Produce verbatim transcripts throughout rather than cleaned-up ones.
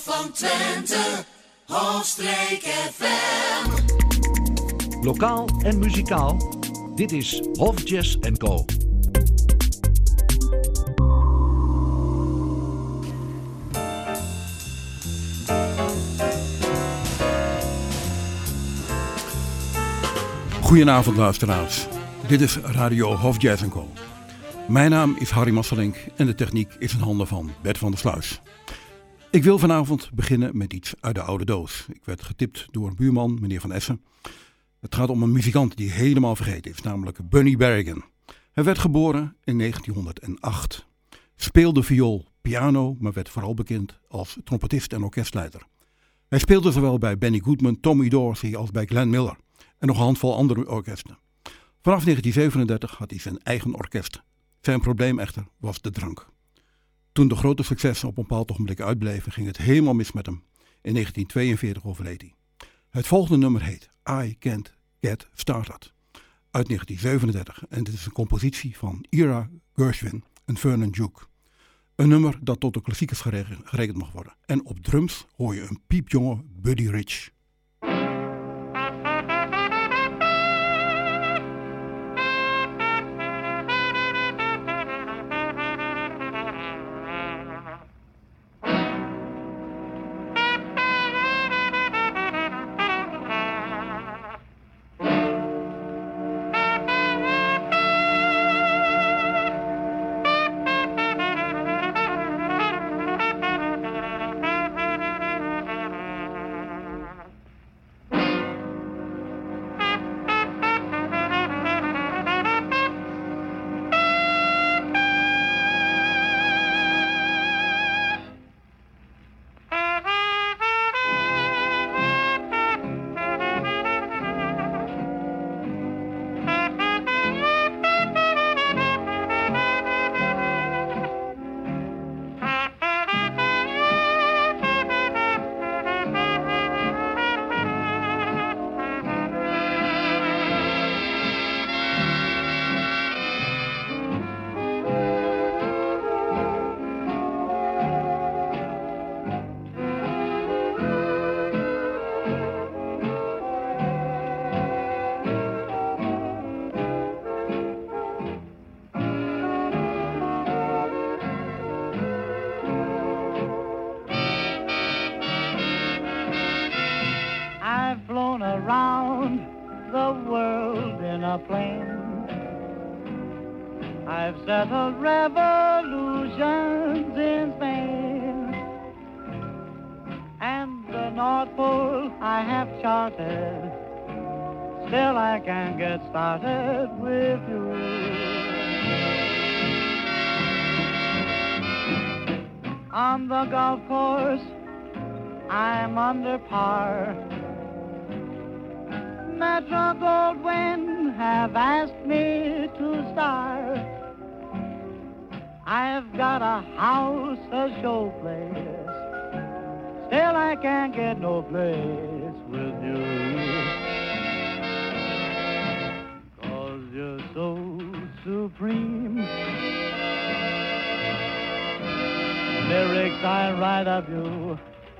van Twente, Hoofdstreek F M. Lokaal en muzikaal, dit is Hof Jazz en Co. Goedenavond luisteraars, dit is Radio Hof Jazz en Co. Mijn naam is Harry Masselink en de techniek is in handen van Bert van der Sluis. Ik wil vanavond beginnen met iets uit de oude doos. Ik werd getipt door een buurman, meneer Van Essen. Het gaat om een muzikant die helemaal vergeten is, namelijk Bunny Berrigan. Hij werd geboren in negentienhonderdacht. Speelde viool, piano, maar werd vooral bekend als trompetist en orkestleider. Hij speelde zowel bij Benny Goodman, Tommy Dorsey als bij Glenn Miller en nog een handvol andere orkesten. Vanaf negentien zevenendertig had hij zijn eigen orkest. Zijn probleem echter was de drank. Toen de grote successen op een bepaald ogenblik uitbleven, ging het helemaal mis met hem. In negentien tweeënveertig overleed hij. Het volgende nummer heet I Can't Get Started uit negentien zevenendertig en dit is een compositie van Ira Gershwin en Vernon Duke. Een nummer dat tot de klassiekers gerekend mag worden. En op drums hoor je een piepjonge Buddy Rich. I've settled revolutions in Spain, and the North Pole I have charted. Still I can't get started with you. On the golf course I'm under par. Metro Goldwyn have asked me to star. I've got a house, a show place. Still I can't get no place with you. 'Cause you're so supreme. Lyrics I write of you,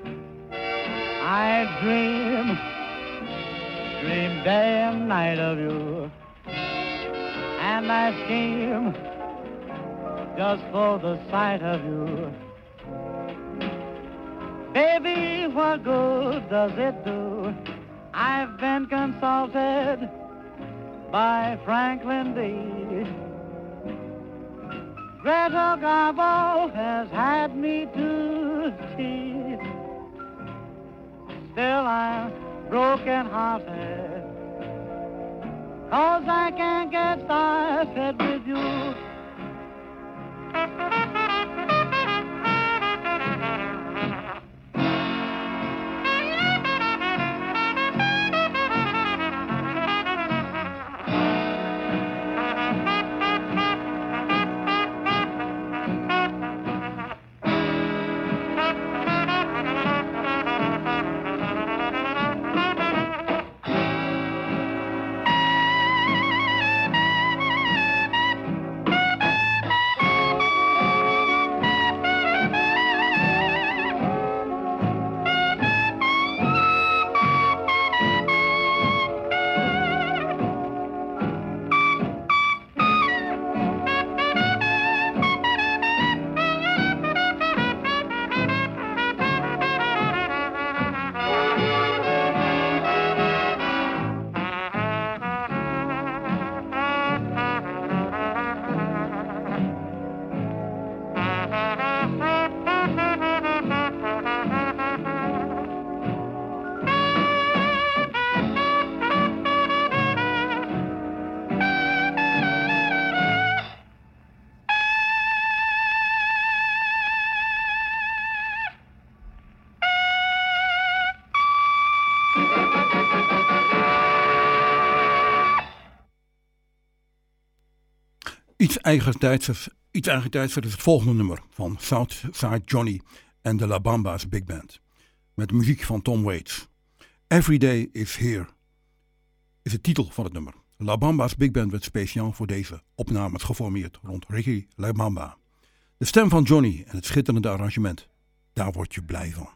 I dream, dream day and night of you, and I scheme just for the sight of you. Baby, what good does it do? I've been consulted by Franklin D. Greta Garbo has had me to tea. Still I'm broken hearted, 'cause I can't get started with you. Iets eigentijds, iets eigentijds is het volgende nummer van Southside Johnny en de La Bamba's Big Band. Met muziek van Tom Waits. Every Day is Here is de titel van het nummer. La Bamba's Big Band werd speciaal voor deze opnames geformeerd rond Ricky La Bamba. De stem van Johnny en het schitterende arrangement, daar word je blij van.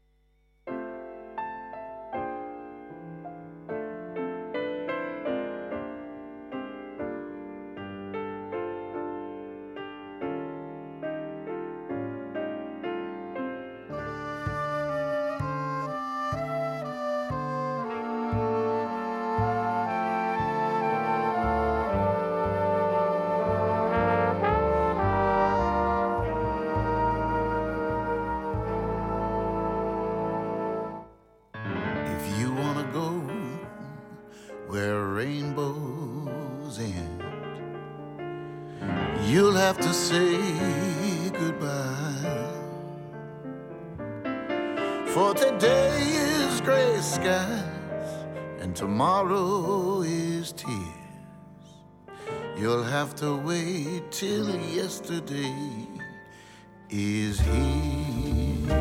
Tomorrow is tears. You'll have to wait till yesterday is here.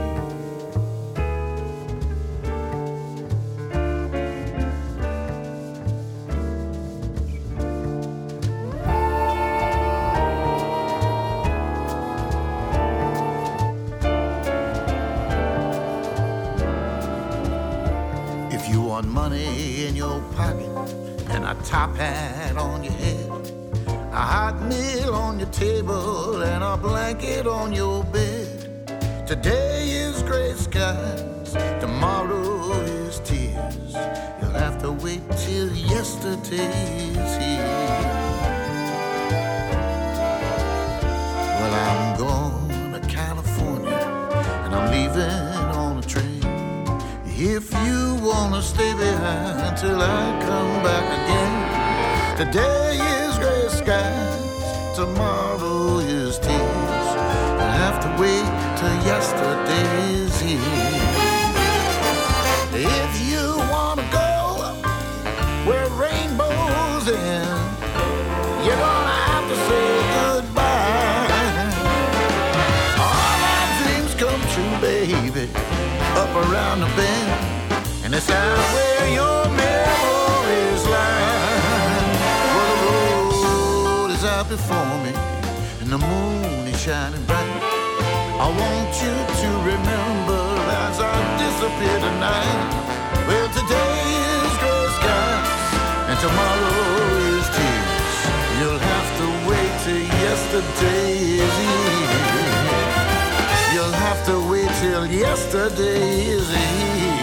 If you want money in your pocket and a top hat on your head, a hot meal on your table and a blanket on your bed. Today is gray skies, tomorrow is tears. You'll have to wait till yesterday's here. Well, I'm going to California and I'm leaving on a train. If you wanna stay behind till I come back again. Today is gray skies, tomorrow is tears. I'll have to wait till yesterday is here. If you wanna go where rainbows end, you're gonna have to say goodbye. All my dreams come true, baby, up around the bend, and it's out where your memories lie. Well, the road is out before me, and the moon is shining bright. I want you to remember as I disappear tonight. Well, today is gray skies, and tomorrow is tears. You'll have to wait till yesterday is here. You'll have to wait till yesterday is here.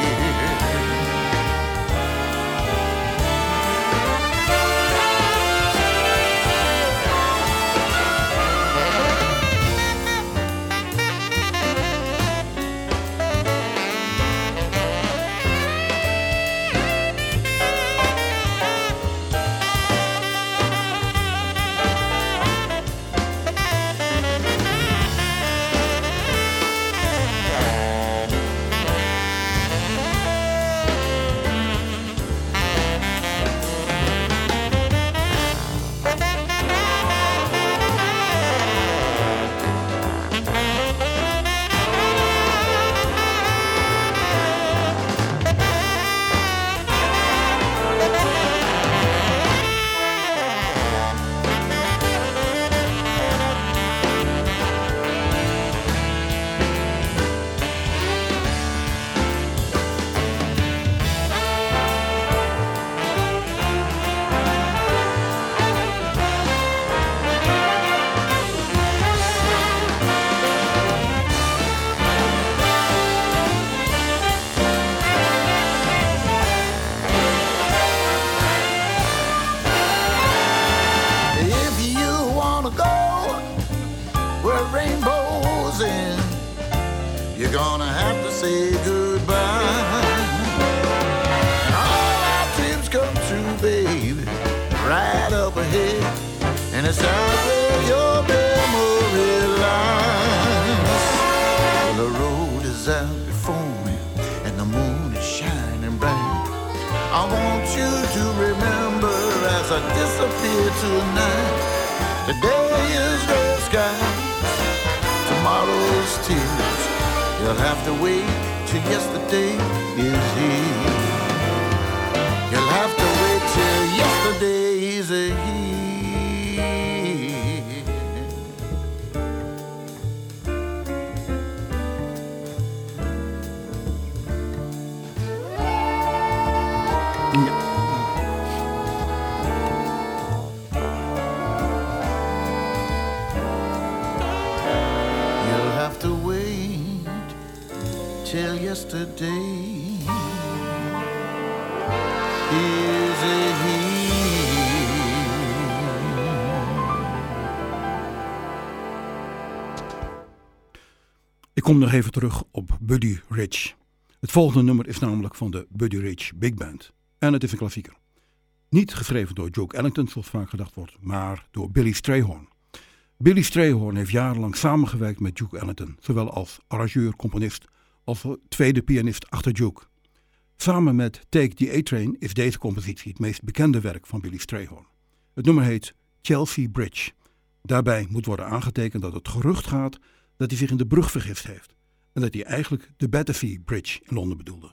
And it's out where your memory lies. Well, the road is out before me, and the moon is shining bright. I want you to remember as I disappear tonight. Today is gray skies, tomorrow's tears. You'll have to wait till yesterday is here. You'll have to wait till yesterday's here. You'll have to wait till yesterday is here. Ik kom nog even terug op Buddy Rich. Het volgende nummer is namelijk van de Buddy Rich Big Band. En het is een klassieker. Niet geschreven door Duke Ellington, zoals vaak gedacht wordt, maar door Billy Strayhorn. Billy Strayhorn heeft jarenlang samengewerkt met Duke Ellington, zowel als arrangeur, componist als tweede pianist achter Duke. Samen met Take the A-Train is deze compositie het meest bekende werk van Billy Strayhorn. Het nummer heet Chelsea Bridge. Daarbij moet worden aangetekend dat het gerucht gaat dat hij zich in de brug vergist heeft en dat hij eigenlijk de Battersea Bridge in Londen bedoelde.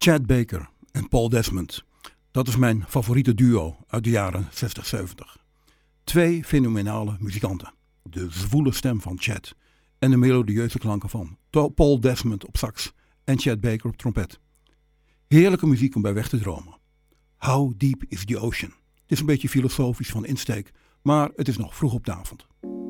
Chet Baker en Paul Desmond. Dat is mijn favoriete duo uit de jaren zestig zeventig. Twee fenomenale muzikanten. De zwoele stem van Chet en de melodieuze klanken van Paul Desmond op sax en Chet Baker op trompet. Heerlijke muziek om bij weg te dromen. How deep is the ocean? Het is een beetje filosofisch van insteek, maar het is nog vroeg op de avond.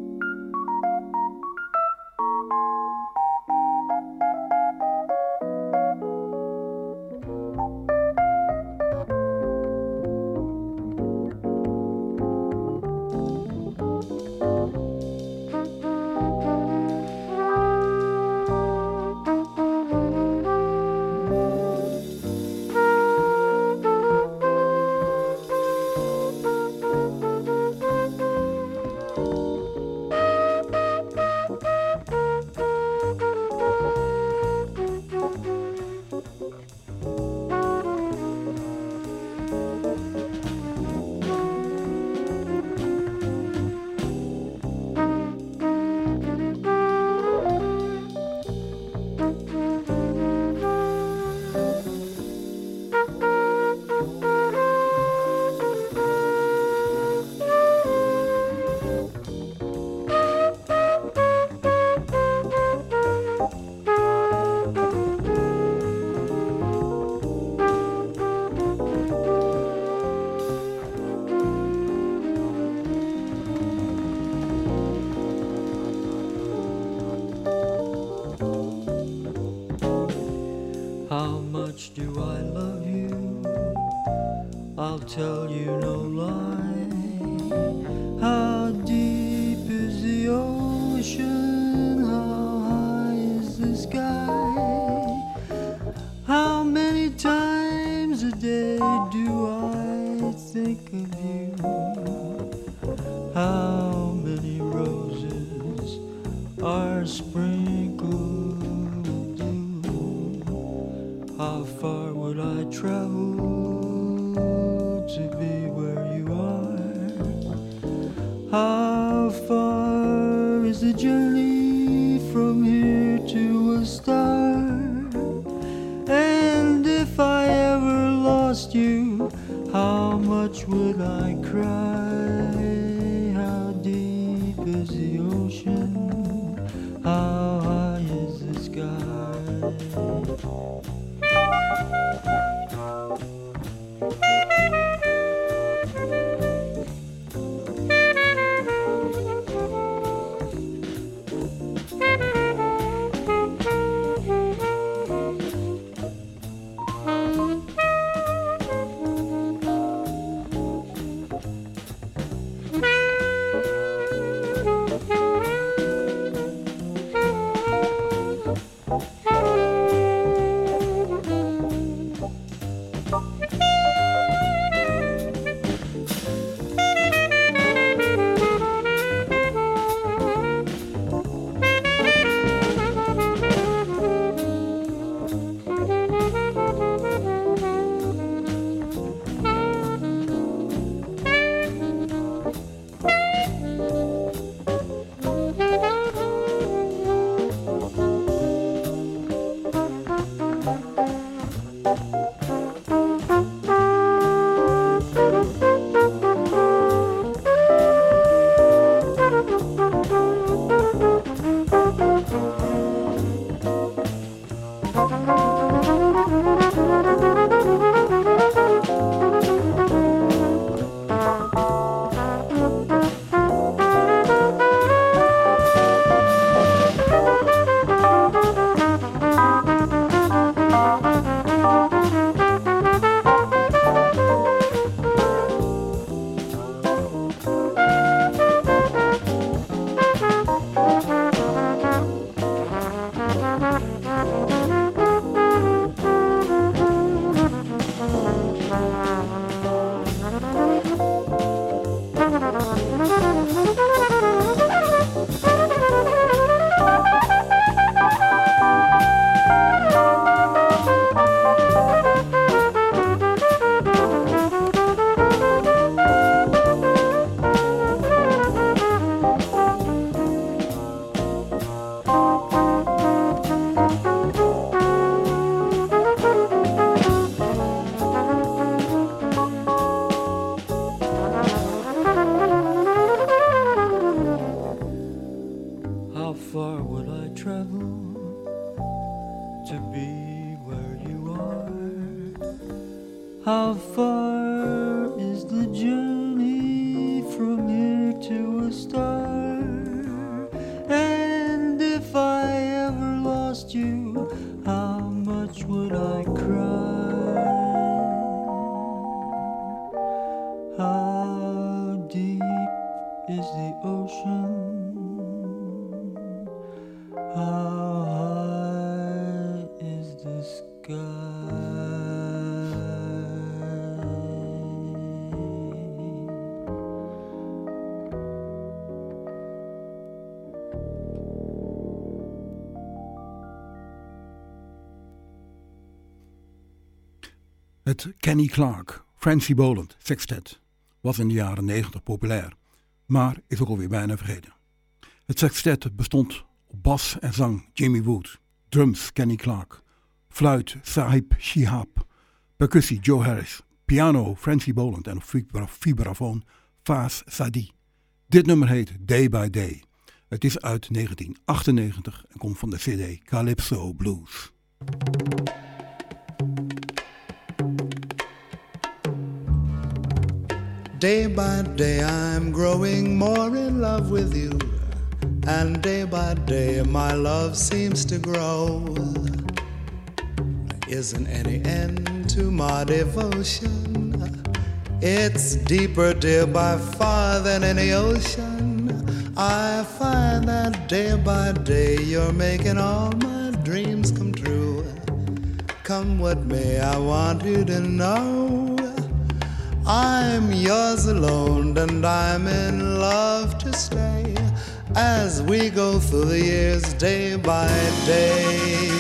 Tell you no lie. How deep is the ocean? How high is the sky? How many times a day do I think of you? How many roses are sprinkled with dew? How far would I travel to be where you are? How far is the journey from here to a star? And if I ever lost you, how much would I cry? How deep is the ocean? How high is the sky? far would I travel to be where you are? How far is the journey from here to a star? And if I ever lost you, how much would I cry? How deep is the ocean? How high is the sky? Het Kenny Clarke, Francie Boland sextet was in de jaren negentig populair, maar is ook alweer bijna vergeten. Het sextet bestond op bas en zang Jimmy Wood, drums Kenny Clarke, fluit Sahib Shihab, percussie Joe Harris, piano Francie Boland en op vibrafoon Faz Sadi. Dit nummer heet Day by Day. Het is uit negentien achtennegentig en komt van de cd Calypso Blues. Day by day I'm growing more in love with you, and day by day my love seems to grow. There isn't any end to my devotion. It's deeper, dear, by far than any ocean. I find that day by day you're making all my dreams come true. Come what may, I want you to know I'm yours alone and I'm in love to stay as we go through the years day by day.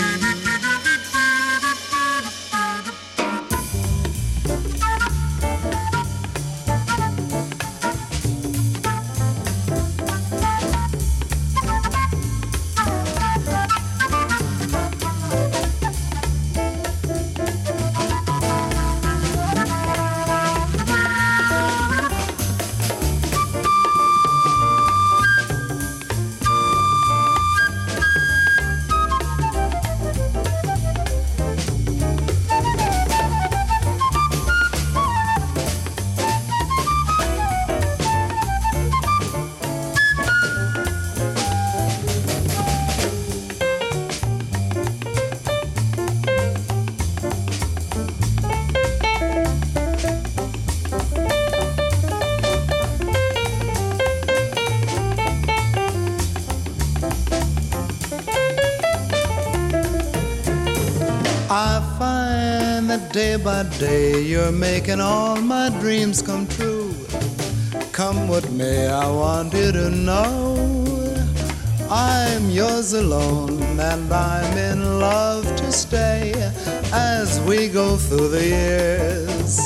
Day by day you're making all my dreams come true. Come what may, I want you to know I'm yours alone and I'm in love to stay as we go through the years.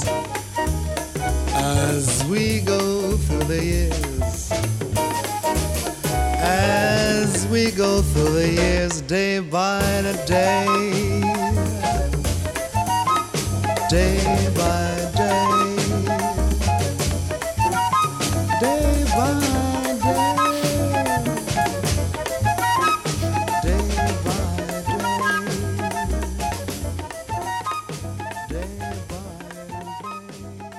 As we go through the years. As we go through the years day by day. Day by day, day by day, day by day, day by day.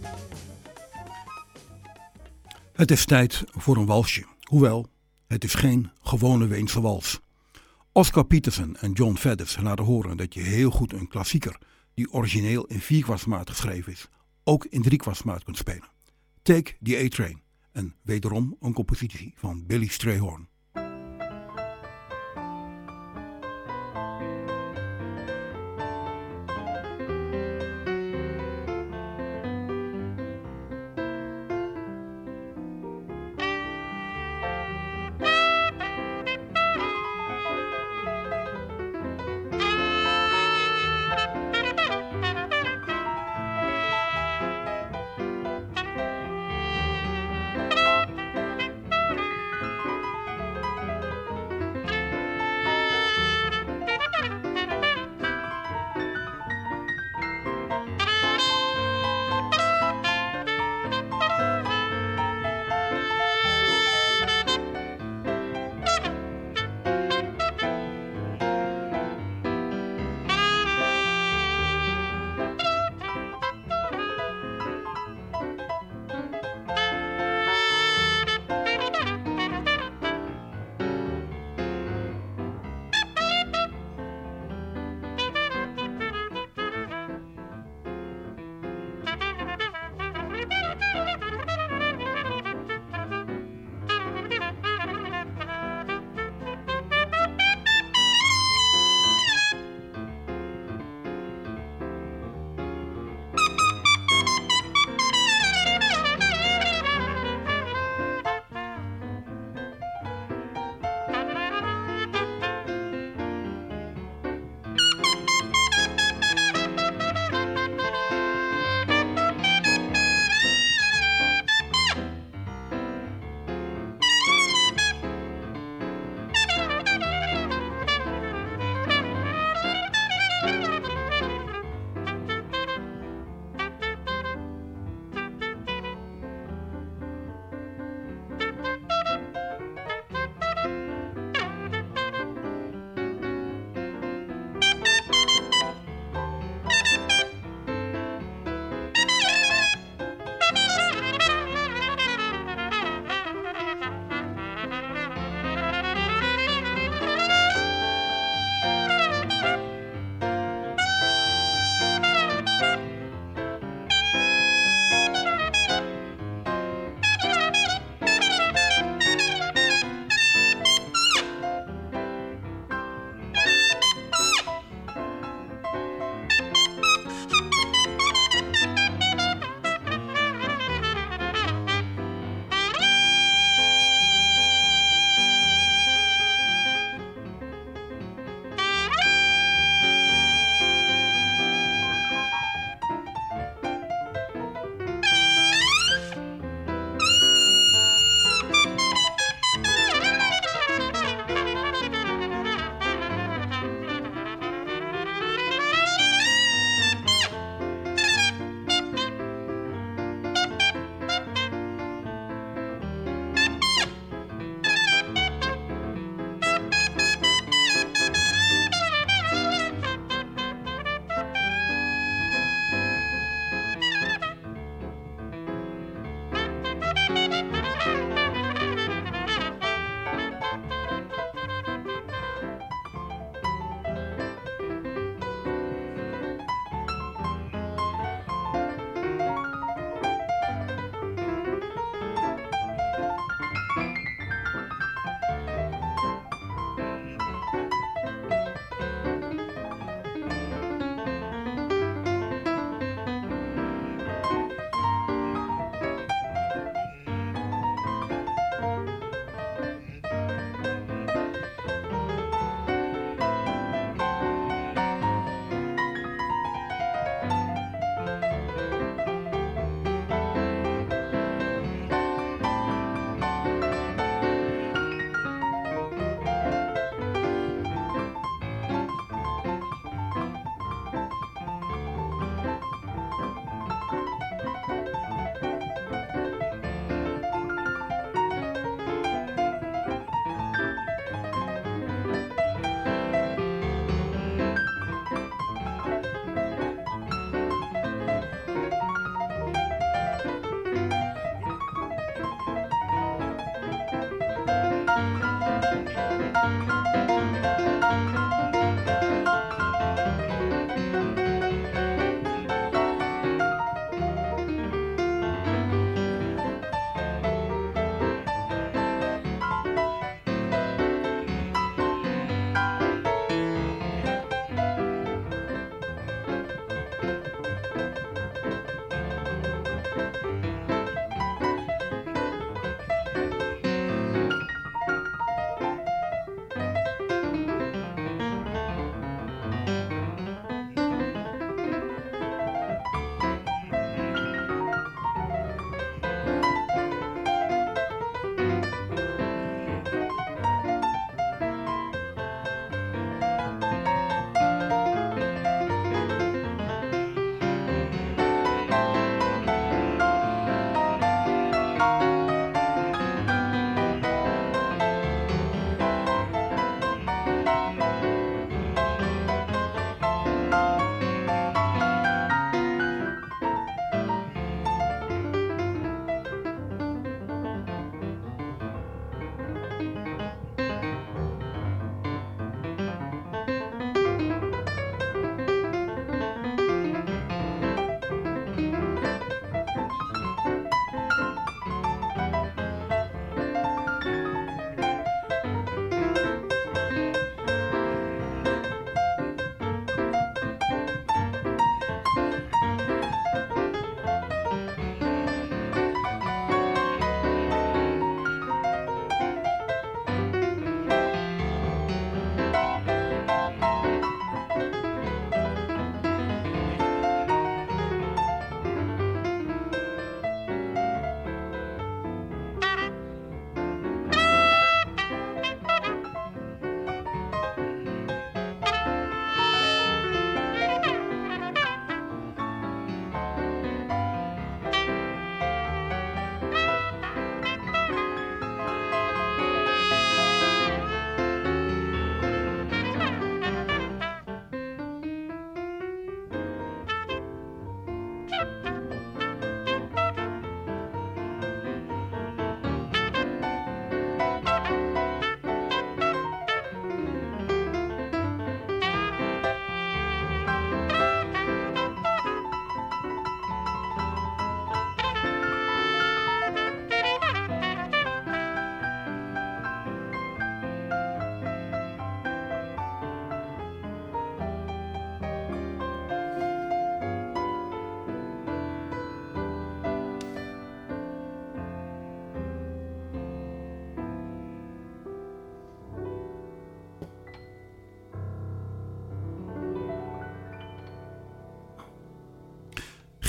Het is tijd voor een walsje, hoewel het is geen gewone Weense wals. Oscar Peterson en John Faddis laten horen dat je heel goed een klassieker die origineel in vierkwartsmaat geschreven is, ook in driekwartsmaat kunt spelen. Take the A-Train, en wederom een compositie van Billy Strayhorn.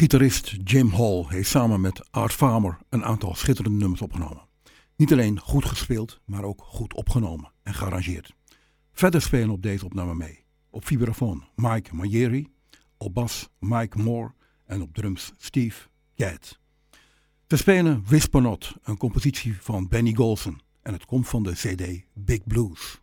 Gitarist Jim Hall heeft samen met Art Farmer een aantal schitterende nummers opgenomen. Niet alleen goed gespeeld, maar ook goed opgenomen en gearrangeerd. Verder spelen op deze opname mee. Op vibrafoon Mike Majeri, op bas Mike Moore en op drums Steve Gadd. Te spelen Whisper Not, een compositie van Benny Golson en het komt van de C D Big Blues.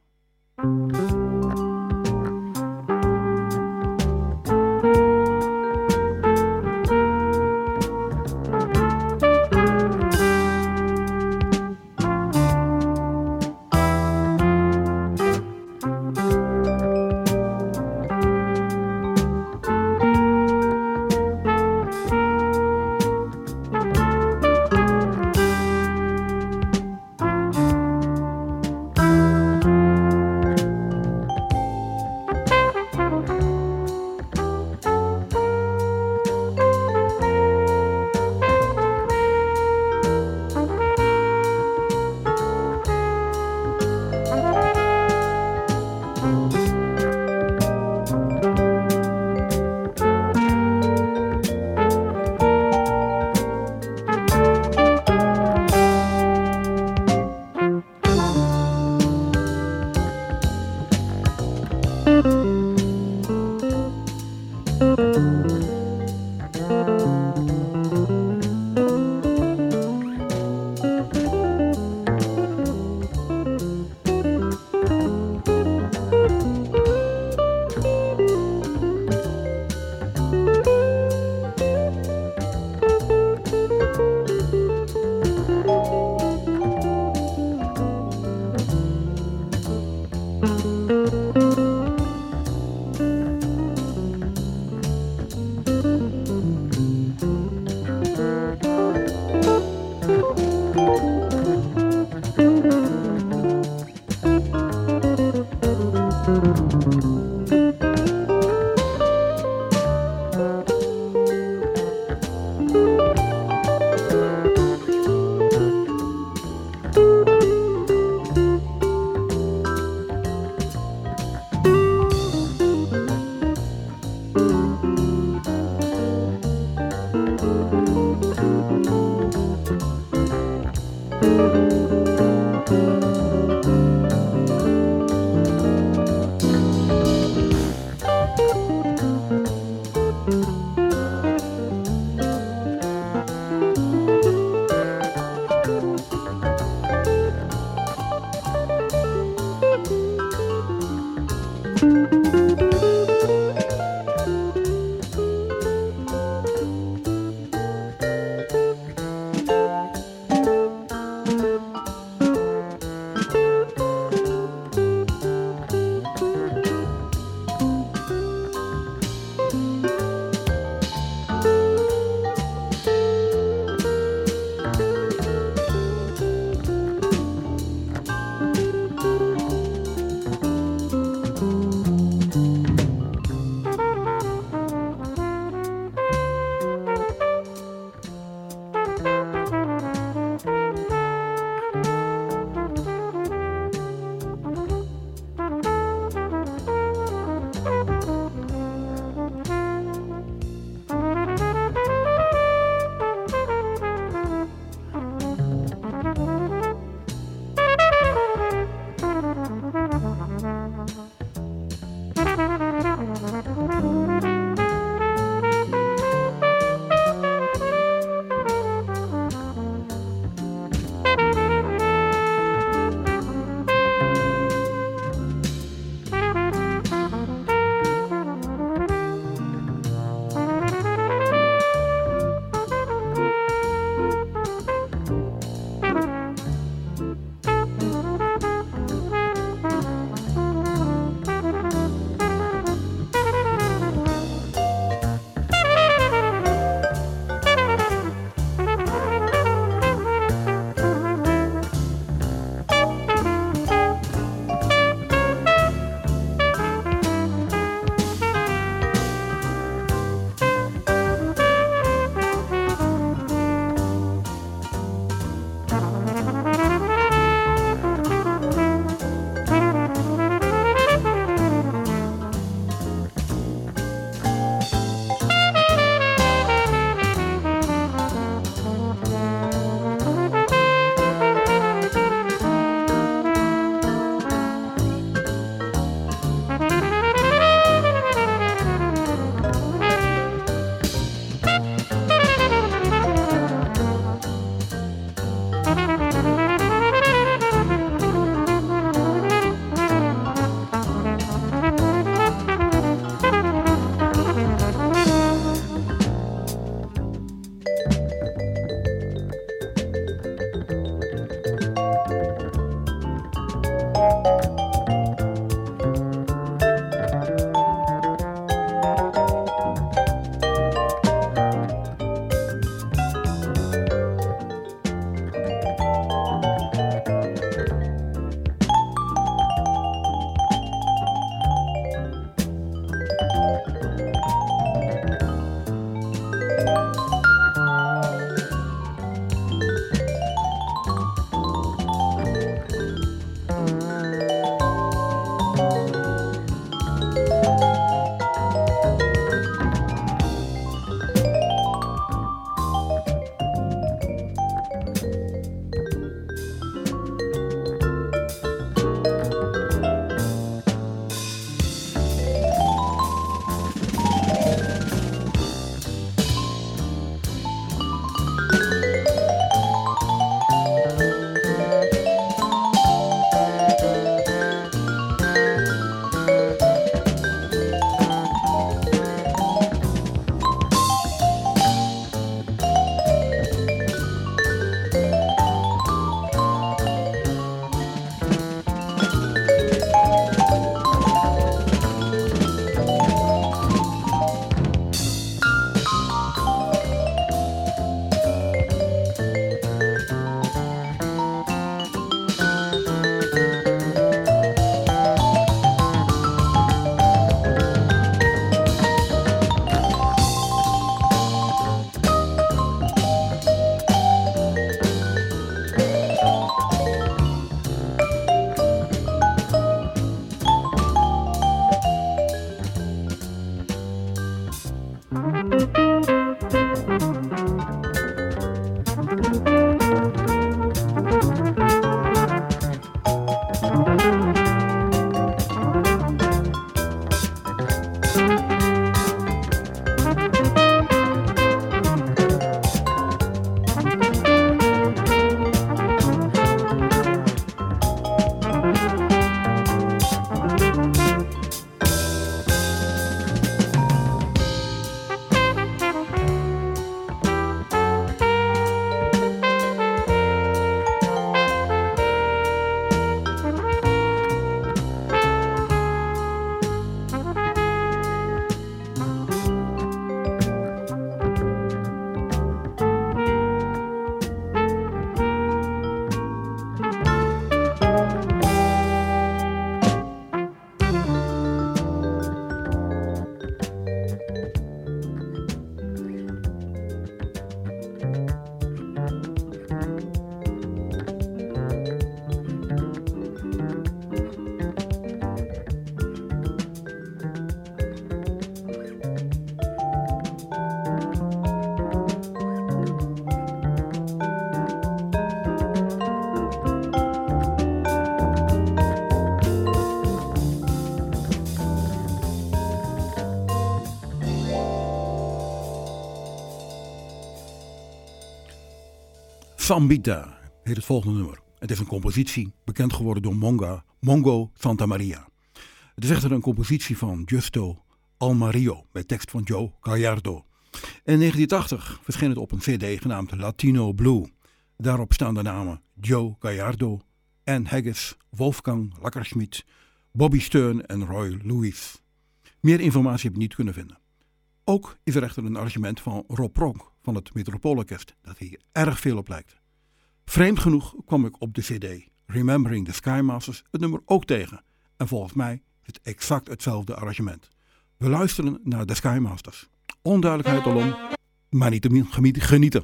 Sambita heet het volgende nummer. Het is een compositie bekend geworden door Monga, Mongo Santamaria. Het is echter een compositie van Justo Almario met tekst van Joe Gallardo. In negentien tachtig verscheen het op een cd genaamd Latino Blue. Daarop staan de namen Joe Gallardo, Ann Haggis, Wolfgang Lackerschmidt, Bobby Stern en Roy Lewis. Meer informatie heb ik niet kunnen vinden. Ook is er echter een arrangement van Rob Pronk van het Metropoolorkest dat hier erg veel op lijkt. Vreemd genoeg kwam ik op de cd Remembering the Skymasters het nummer ook tegen. En volgens mij is het exact hetzelfde arrangement. We luisteren naar de Skymasters. Onduidelijkheid alom, maar niet te genieten.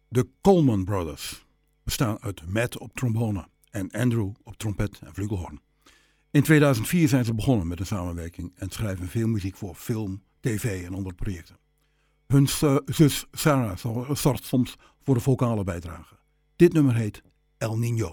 De Coleman Brothers bestaan uit Matt op trombone en Andrew op trompet en flugelhorn. In tweeduizend vier zijn ze begonnen met een samenwerking en schrijven veel muziek voor film, tv en andere projecten. Hun zus Sarah zorgt soms voor de vocale bijdrage. Dit nummer heet El Niño.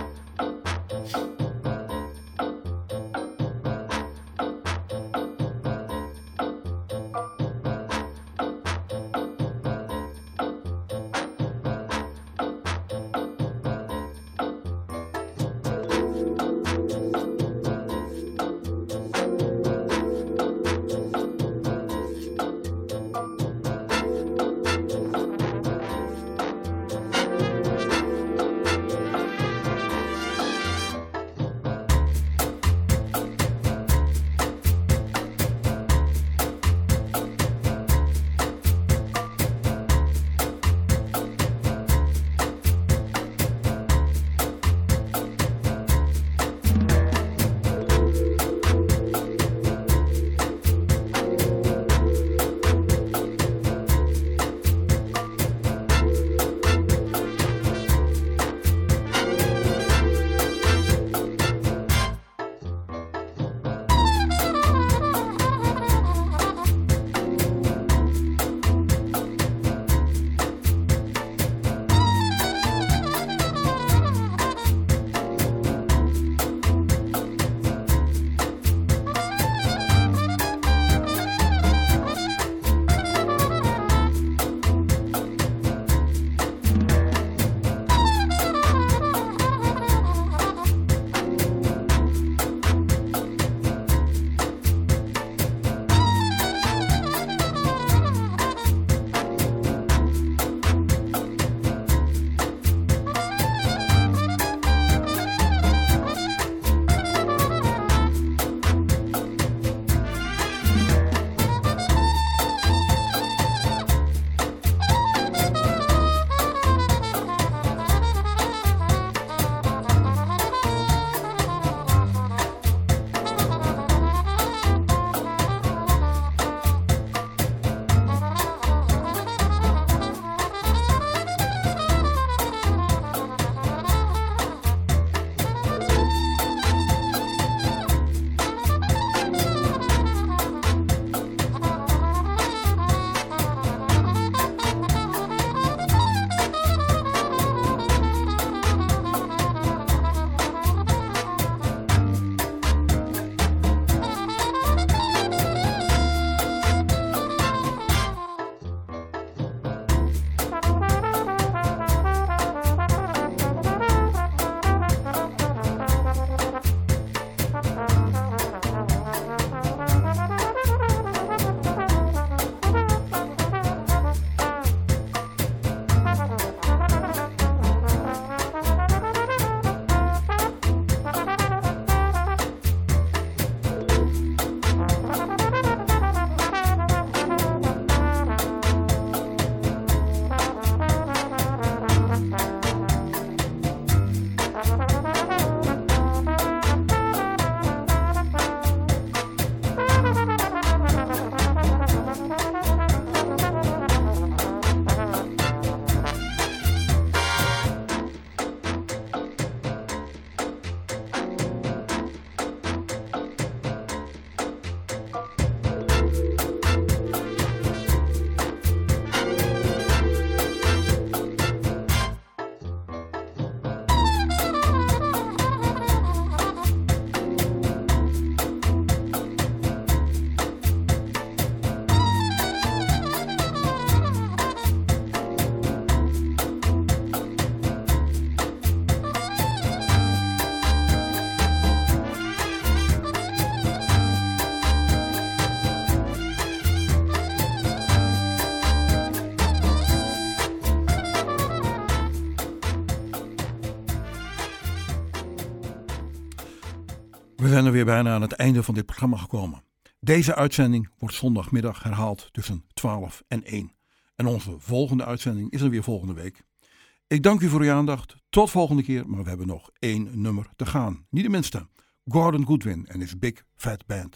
We zijn er weer bijna aan het einde van dit programma gekomen. Deze uitzending wordt zondagmiddag herhaald tussen twaalf en één. En onze volgende uitzending is er weer volgende week. Ik dank u voor uw aandacht. Tot volgende keer, maar we hebben nog één nummer te gaan. Niet de minste. Gordon Goodwin en his Big Fat Band.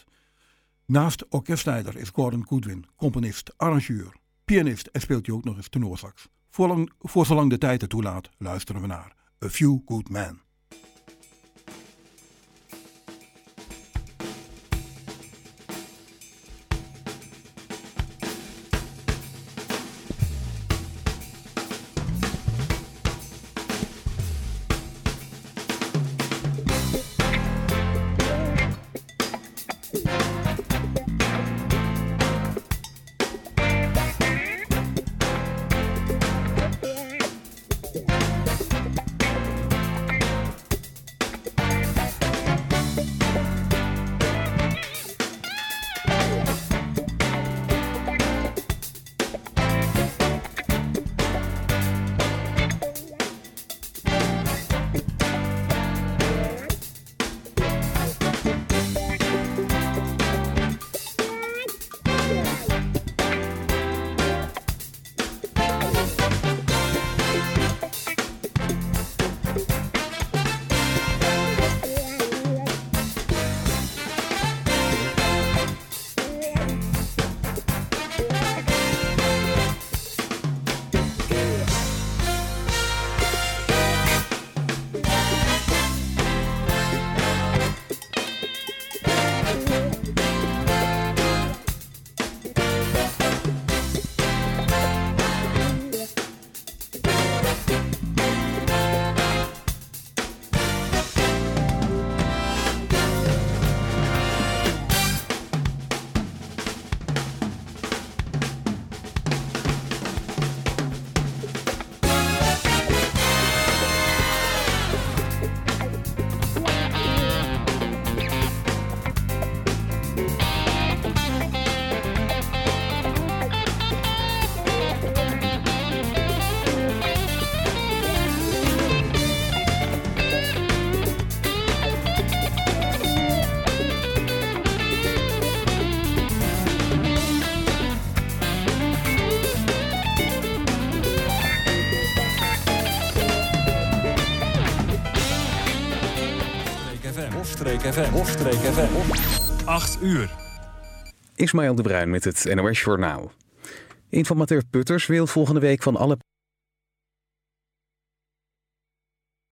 Naast orkestleider is Gordon Goodwin componist, arrangeur, pianist en speelt hij ook nog eens tenorsax Voor, lang, voor zolang de tijd het toelaat, luisteren we naar A Few Good Men. Hofstreek F M. Hofstreek F M. acht uur. Ismaël de Bruin met het N O S Journaal. Informateur Putters wil volgende week van alle